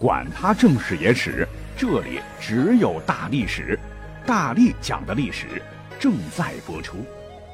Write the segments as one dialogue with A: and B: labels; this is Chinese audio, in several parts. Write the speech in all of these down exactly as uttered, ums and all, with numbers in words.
A: 管他正史野史，这里只有大历史，大力讲的历史正在播出。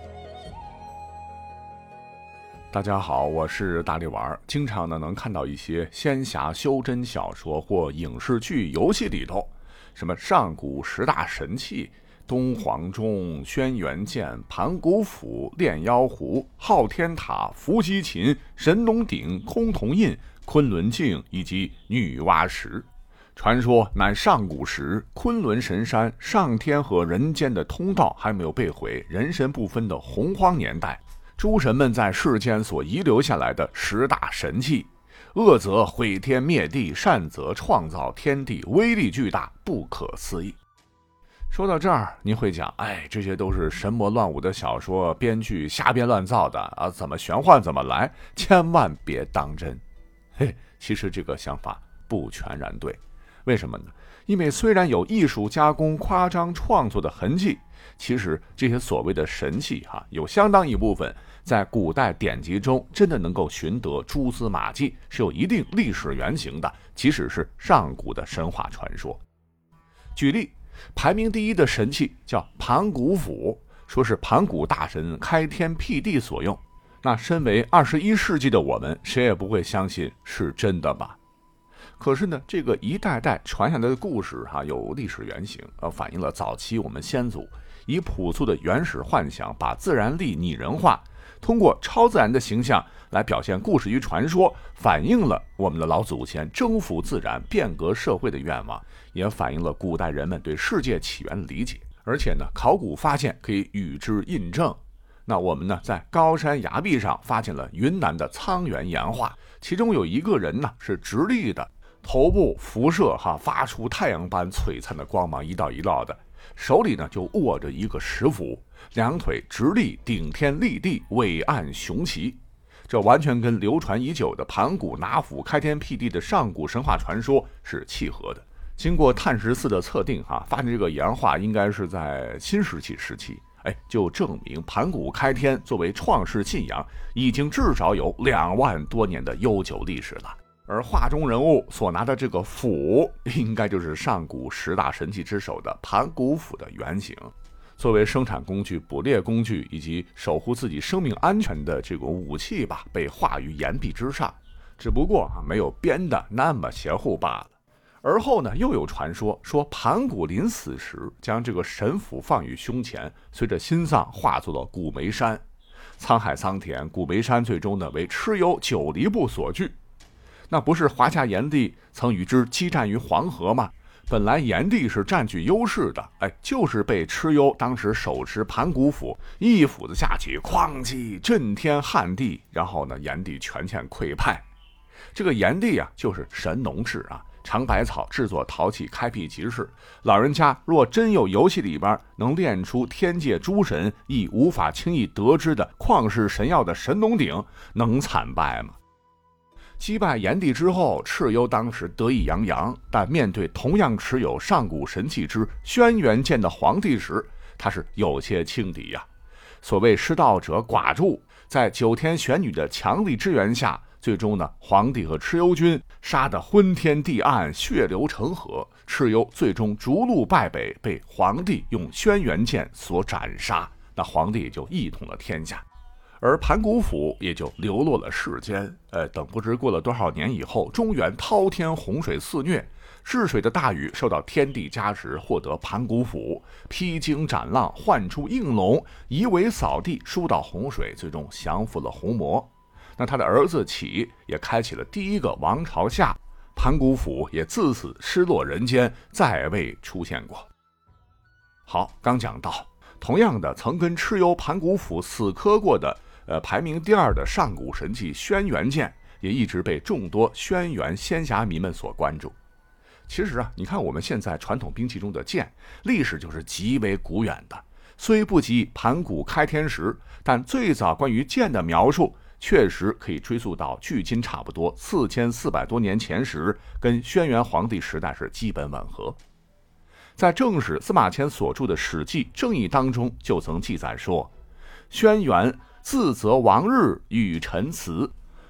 B: 大家好，我是大力丸。经常呢能看到一些仙侠修真小说或影视剧、游戏里头，什么上古十大神器、东皇钟、轩辕剑、盘古斧、炼妖壶、昊天塔、伏羲琴、神农鼎、崆峒印、昆仑镜以及女娲石。传说乃上古时昆仑神山上天和人间的通道还没有被毁，人神不分的洪荒年代，诸神们在世间所遗留下来的十大神器，恶则毁天灭地，善则创造天地，威力巨大，不可思议。说到这儿，您会讲，哎，这些都是神魔乱舞的小说，编剧瞎编乱造的啊，怎么玄幻怎么来，千万别当真。嘿，其实这个想法不全然对。为什么呢？因为虽然有艺术加工、夸张创作的痕迹，其实这些所谓的神器哈、啊，有相当一部分在古代典籍中真的能够寻得蛛丝马迹，是有一定历史原型的，即使是上古的神话传说。举例，排名第一的神器叫盘古斧，说是盘古大神开天辟地所用。那身为二十一世纪的我们，谁也不会相信是真的吧？可是呢，这个一代代传下来的故事哈、啊，有历史原型，呃，反映了早期我们先祖以朴素的原始幻想，把自然力拟人化，通过超自然的形象来表现故事与传说，反映了我们的老祖先征服自然、变革社会的愿望，也反映了古代人们对世界起源的理解。而且呢，考古发现可以与之印证。那我们呢，在高山崖壁上发现了云南的苍原岩画，其中有一个人呢是直立的，头部辐射哈，发出太阳般璀璨的光芒，一道一道的，手里呢就握着一个石斧，两腿直立，顶天立地，伟岸雄奇。这完全跟流传已久的盘古拿斧开天辟地的上古神话传说是契合的。经过碳十四的测定哈，发现这个岩画应该是在新石器时期。哎，就证明盘古开天作为创世信仰，已经至少有两万多年的悠久历史了。而画中人物所拿的这个斧，应该就是上古十大神器之首的盘古斧的原型。作为生产工具、捕猎工具以及守护自己生命安全的这种武器吧，被画于岩壁之上，只不过没有编的那么邪乎罢了。而后呢，又有传说说盘古临死时将这个神斧放于胸前，随着心脏化作了古梅山。沧海桑田，古梅山最终呢为蚩尤九黎部所据。那不是华夏炎帝曾与之激战于黄河吗？本来炎帝是占据优势的，哎，就是被蚩尤当时手持盘古斧，一斧子下去，哐叽震天撼地，然后呢，炎帝全线溃败。这个炎帝啊，就是神农氏啊。尝百草制作陶器，开辟集市。老人家若真有游戏里边能练出天界诸神亦无法轻易得知的旷世神药的神农鼎，能惨败吗？击败炎帝之后，蚩尤当时得意洋洋，但面对同样持有上古神器之轩辕剑的皇帝时，他是有些轻敌呀、啊。所谓失道者寡助，在九天玄女的强力支援下，最终呢，皇帝和蚩尤军杀得昏天地暗，血流成河。蚩尤最终逐鹿败北，被皇帝用轩辕剑所斩杀。那皇帝也就一统了天下，而盘古斧也就流落了世间。呃，等不知过了多少年以后，中原滔天洪水肆虐，治水的大禹受到天地加持，获得盘古斧，披荆斩浪，唤出应龙，移为扫地，疏导洪水，最终降服了红魔。那他的儿子启也开启了第一个王朝下，盘古斧也自此失落人间，再未出现过。好，刚讲到，同样的曾跟蚩尤盘古斧死磕过的，呃，排名第二的上古神器轩辕剑，也一直被众多轩辕仙侠迷们所关注。其实啊，你看我们现在传统兵器中的剑，历史就是极为古远的，虽不及盘古开天时，但最早关于剑的描述确实可以追溯到距今差不多四千四百多年前时，跟轩辕皇帝时代是基本吻合。在正史司马迁所著的《史记·正义》当中，就曾记载说：轩辕自则王日与臣辞，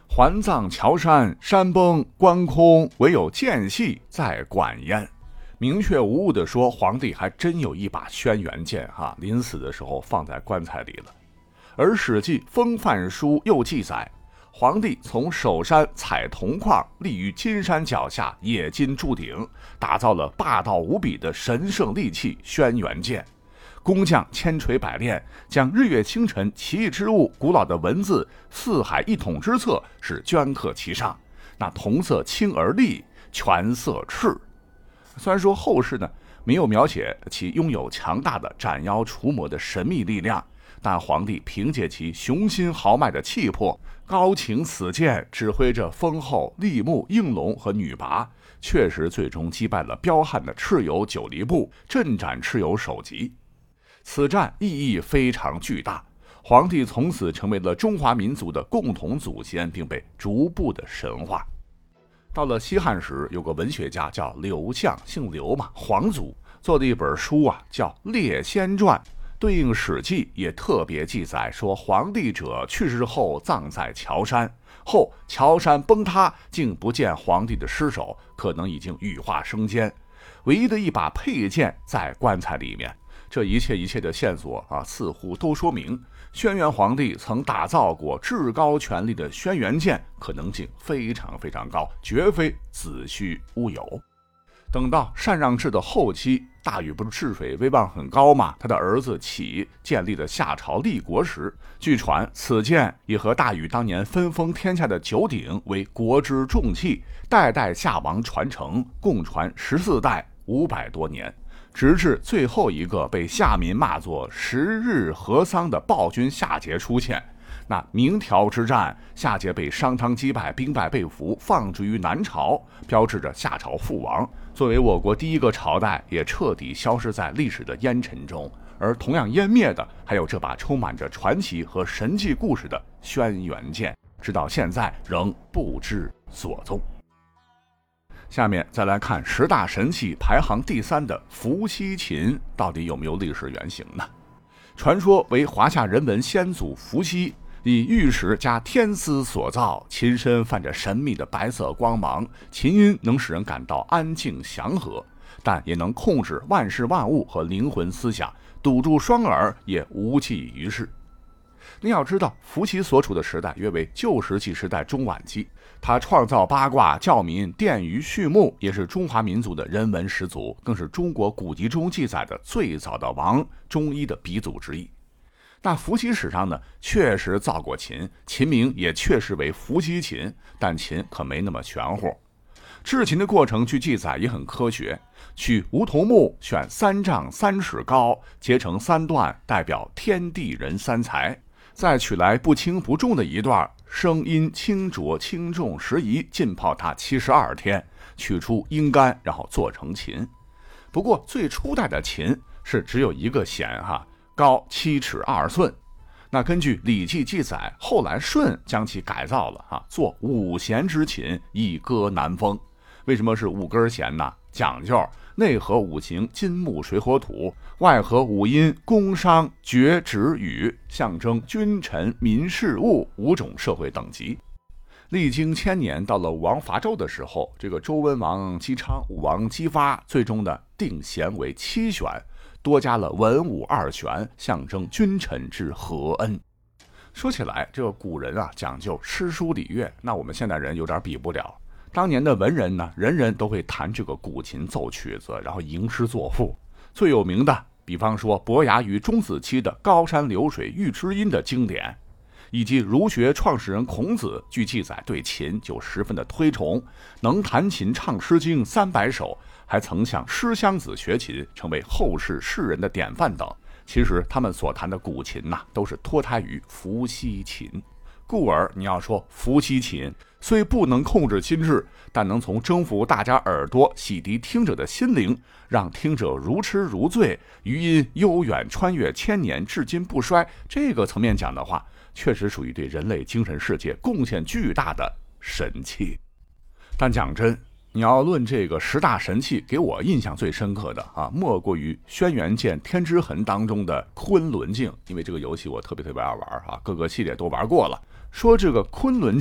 B: 环藏乔山，山崩关空，唯有间隙在管焉。明确无误地说，皇帝还真有一把轩辕剑哈，临死的时候放在棺材里了。而《史记·风范书》又记载，皇帝从首山采铜矿，立于金山脚下，冶金铸鼎，打造了霸道无比的神圣利器轩辕剑。工匠千锤百炼，将日月星辰、奇异之物、古老的文字、四海一统之策是镌刻其上。那铜色清而利，全色赤。虽然说后世呢没有描写其拥有强大的斩妖除魔的神秘力量，但皇帝凭借其雄心豪迈的气魄，高擎死剑，指挥着封后、立木、应龙和女魃，确实最终击败了彪悍的蚩尤九黎部，镇斩蚩尤首级。此战意义非常巨大，皇帝从此成为了中华民族的共同祖先，并被逐步的神化。到了西汉时，有个文学家叫刘向，姓刘嘛，皇族，做的一本书啊，叫《列仙传》，对应《史记》也特别记载说，皇帝者去世后葬在乔山，后乔山崩塌，竟不见皇帝的尸首，可能已经羽化升天，唯一的一把佩剑在棺材里面。这一切一切的线索啊，似乎都说明轩辕皇帝曾打造过至高权力的轩辕剑，可能性非常非常高，绝非子虚乌有。等到禅让制的后期，大禹不是治水威望很高嘛，他的儿子启建立了夏朝立国时，据传此剑也和大禹当年分封天下的九鼎为国之重器，代代夏王传承，共传十四代五百多年，直至最后一个被夏民骂作十日河桑的暴君夏桀出现。那明条之战，夏桀被商汤击败，兵败被俘，放逐于南朝，标志着夏朝覆亡，作为我国第一个朝代，也彻底消失在历史的烟尘中。而同样湮灭的，还有这把充满着传奇和神迹故事的轩辕剑，直到现在仍不知所踪。下面再来看十大神器排行第三的伏羲琴，到底有没有历史原型呢？传说为华夏人文先祖伏羲以玉石加天丝所造，琴身泛着神秘的白色光芒，琴音能使人感到安静祥和，但也能控制万事万物和灵魂思想，堵住双耳也无济于事。你要知道，伏羲所处的时代约为旧石器时代中晚期，他创造八卦、教民、奠于序幕，也是中华民族的人文始祖，更是中国古籍中记载的最早的王，中医的鼻祖之一。那伏羲史上呢，确实造过琴，琴名也确实为伏羲琴，但琴可没那么全乎。制琴的过程据记载也很科学，取梧桐木，选三丈三尺高，截成三段，代表天地人三才。再取来不轻不重的一段，声音清浊轻重适宜，浸泡它七十二天，取出音杆，然后做成琴。不过最初代的琴是只有一个弦哈，高七尺二寸。那根据《礼记》记载，后来舜将其改造了哈，做五弦之琴，以歌南风。为什么是五根弦呢？讲究内合五行金木水火土，外合五音宫商角徵羽，象征君臣民事物五种社会等级。历经千年，到了武王伐纣的时候，这个周文王姬昌、武王姬发，最终的定弦为七弦，多加了文武二弦，象征君臣之和恩。说起来，这个古人啊讲究诗书礼乐，那我们现代人有点比不了。当年的文人呢，人人都会弹这个古琴奏曲子，然后吟诗作赋。最有名的，比方说伯牙于钟子期的高山流水遇知音的经典，以及儒学创始人孔子，据记载对琴就十分的推崇，能弹琴唱诗经三百首，还曾向诗襄子学琴，成为后世士人的典范等。其实他们所弹的古琴呐、啊，都是脱胎于伏羲琴。故而你要说伏羲琴虽不能控制心智，但能从征服大家耳朵，洗涤听者的心灵，让听者如痴如醉，余音悠远穿越千年，至今不衰。这个层面讲的话，确实属于对人类精神世界贡献巨大的神器。但讲真，你要论这个十大神器，给我印象最深刻的啊，莫过于轩辕剑天之痕当中的昆仑镜，因为这个游戏我特别特别爱玩啊，各个系列都玩过了。说这个昆仑镜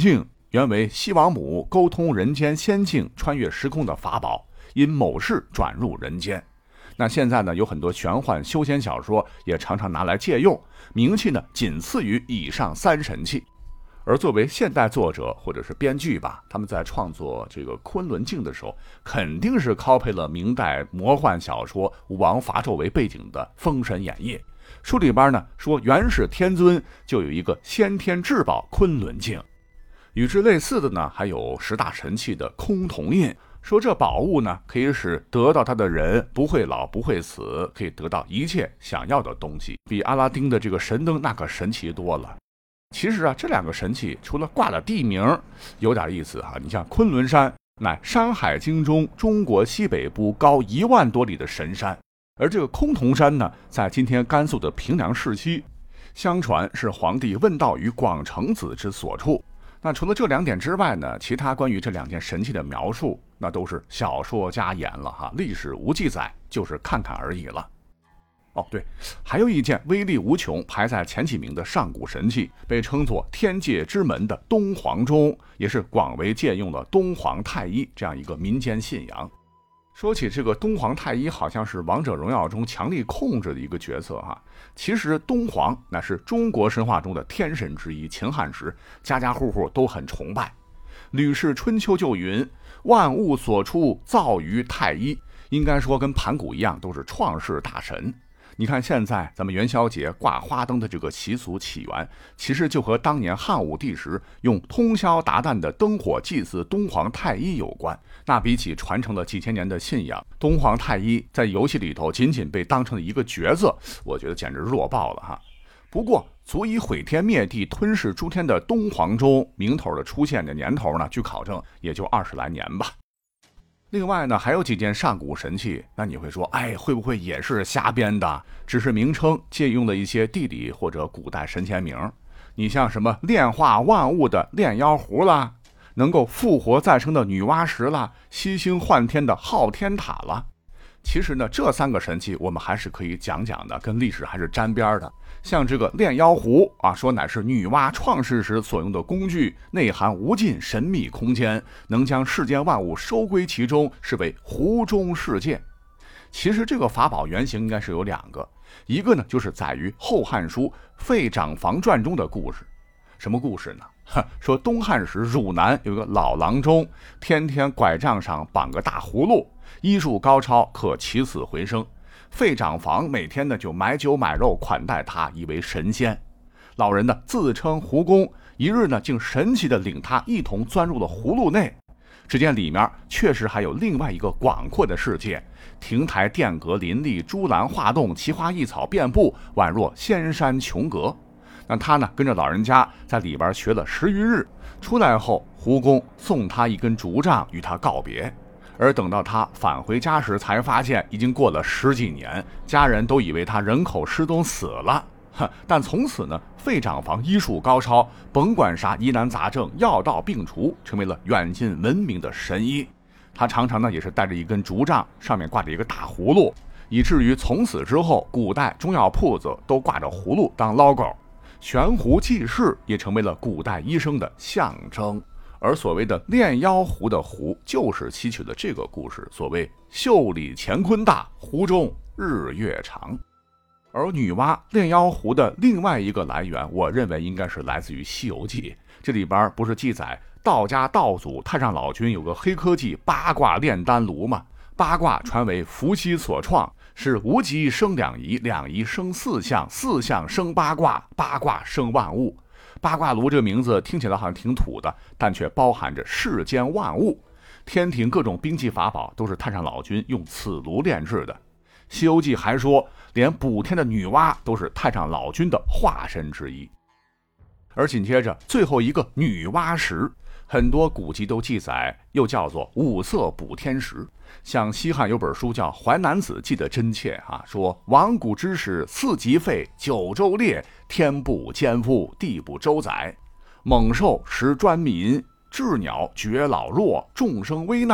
B: 原为西王母沟通人间仙境、穿越时空的法宝，因某事转入人间。那现在呢，有很多玄幻修仙小说也常常拿来借用，名气呢仅次于以上三神器。而作为现代作者或者是编剧吧，他们在创作这个昆仑镜的时候，肯定是 copy 了明代魔幻小说武王伐纣为背景的《封神演义》。书里边呢说，元始天尊就有一个先天至宝昆仑镜。与之类似的呢，还有十大神器的崆峒印，说这宝物呢可以使得到它的人不会老不会死，可以得到一切想要的东西，比阿拉丁的这个神灯那可神奇多了。其实啊，这两个神器除了挂了地名有点意思哈、啊，你像昆仑山乃山海经中中国西北部高一万多里的神山，而这个崆峒山呢，在今天甘肃的平凉市西，相传是皇帝问道于广成子之所处。那除了这两点之外呢，其他关于这两件神器的描述，那都是小说家言了哈，历史无记载，就是看看而已了。哦，对，还有一件威力无穷、排在前几名的上古神器，被称作天界之门的东皇钟，也是广为借用了东皇太一这样一个民间信仰。说起这个东皇太一，好像是王者荣耀中强力控制的一个角色哈。其实东皇那是中国神话中的天神之一，秦汉时家家户户都很崇拜。吕氏春秋就云：万物所出，造于太一。应该说跟盘古一样，都是创世大神。你看现在咱们元宵节挂花灯的这个习俗起源，其实就和当年汉武帝时用通宵达旦的灯火祭祀东皇太一有关。那比起传承了几千年的信仰，东皇太一在游戏里头仅仅被当成了一个角色，我觉得简直弱爆了哈。不过足以毁天灭地、吞噬诸天的东皇钟名头的出现的年头呢，据考证也就二十来年吧。另外呢，还有几件上古神器，那你会说，哎，会不会也是瞎编的？只是名称借用了一些地理或者古代神仙名。你像什么炼化万物的炼妖壶啦，能够复活再生的女娲石啦，吸星换天的昊天塔啦。其实呢，这三个神器我们还是可以讲讲的，跟历史还是沾边的。像这个炼妖壶啊，说乃是女娲创世时所用的工具，内含无尽神秘空间，能将世间万物收归其中，是为壶中世界。其实这个法宝原型应该是有两个，一个呢就是载于《后汉书·废长房传》中的故事。什么故事呢？说东汉时汝南有个老郎中，天天拐杖上绑个大葫芦，医术高超，可起死回生。废长房每天呢就买酒买肉款待他，以为神仙。老人呢自称胡公，一日呢竟神奇的领他一同钻入了葫芦内。只见里面确实还有另外一个广阔的世界，亭台殿阁林立，珠兰画栋，奇花异草遍布，宛若仙山琼阁。那他呢跟着老人家在里边学了十余日，出来后胡公送他一根竹杖与他告别。而等到他返回家时，才发现已经过了十几年，家人都以为他人口失踪死了。但从此呢，废长房医术高超，甭管啥疑难杂症，药到病除，成为了远近闻名的神医。他常常呢也是带着一根竹杖，上面挂着一个大葫芦，以至于从此之后，古代中药铺子都挂着葫芦当 logo， 悬壶济世也成为了古代医生的象征。而所谓的炼妖壶的壶，就是吸取了这个故事，所谓袖里乾坤大，壶中日月长。而女娲炼妖壶的另外一个来源，我认为应该是来自于《西游记》。这里边不是记载道家道祖太上老君有个黑科技八卦炼丹炉吗？八卦传为伏羲所创，是无极生两仪，两仪生四象，四象生八卦，八卦生万物。八卦炉这个名字听起来好像挺土的，但却包含着世间万物。天庭各种兵器法宝都是太上老君用此炉炼制的。《西游记》还说，连补天的女娲都是太上老君的化身之一。而紧接着最后一个女娲石，很多古籍都记载，又叫做五色补天石。像西汉有本书叫《淮南子》，记得真切啊，说王古之时，四极废，九州裂，天不兼覆，地不周载，猛兽食专民，鸷鸟绝老弱，众生危难。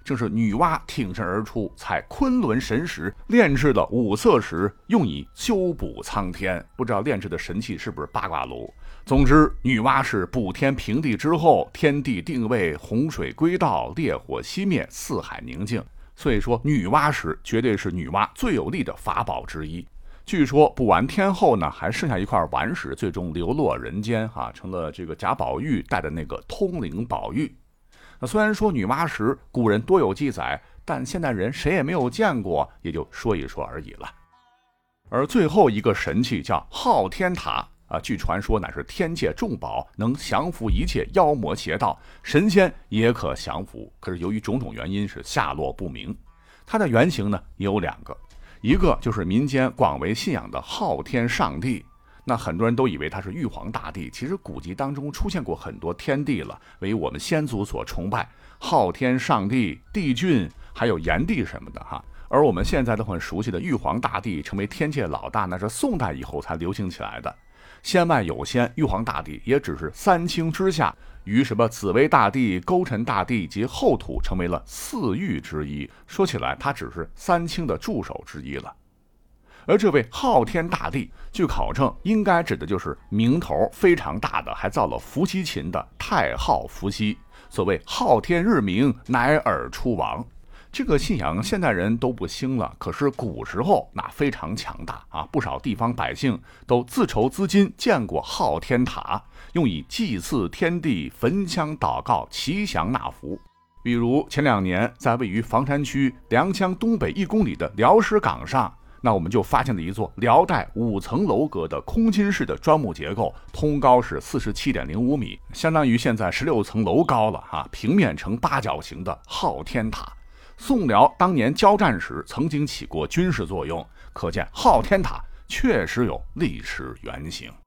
B: 正是女娲挺身而出，采昆仑神石炼制的五色石，用以修补苍天。不知道炼制的神器是不是八卦炉？总之，女娲是补天平地之后，天地定位，洪水归道，烈火熄灭，四海宁静。所以说，女娲石绝对是女娲最有力的法宝之一。据说补完天后呢，还剩下一块顽石，最终流落人间啊，成了这个贾宝玉带的那个通灵宝玉。那虽然说女娲石古人多有记载，但现代人谁也没有见过，也就说一说而已了。而最后一个神器叫昊天塔啊，据传说乃是天界重宝，能降服一切妖魔邪道，神仙也可降服。可是由于种种原因是下落不明。它的原型呢有两个，一个就是民间广为信仰的昊天上帝。那很多人都以为他是玉皇大帝，其实古籍当中出现过很多天帝了，为我们先祖所崇拜，昊天上帝、帝俊还有炎帝什么的哈。而我们现在都很熟悉的玉皇大帝成为天界老大，那是宋代以后才流行起来的。先外有先，玉皇大帝也只是三清之下，与什么紫微大帝、勾陈大帝及后土成为了四御之一。说起来，他只是三清的助手之一了。而这位昊天大帝，据考证，应该指的就是名头非常大的，还造了伏羲琴的太昊伏羲。所谓昊天日明，乃尔出王。这个信仰现代人都不兴了，可是古时候那非常强大啊！不少地方百姓都自筹资金建过昊天塔，用以祭祀天地、焚香祷告、祈祥纳福。比如前两年在位于房山区良乡东北一公里的辽石岗上，那我们就发现了一座辽代五层楼阁的空心式的砖木结构，通高是 四十七点零五米，相当于现在十六层楼高了啊！平面呈八角形的昊天塔。宋辽当年交战时曾经起过军事作用，可见昊天塔确实有历史原型。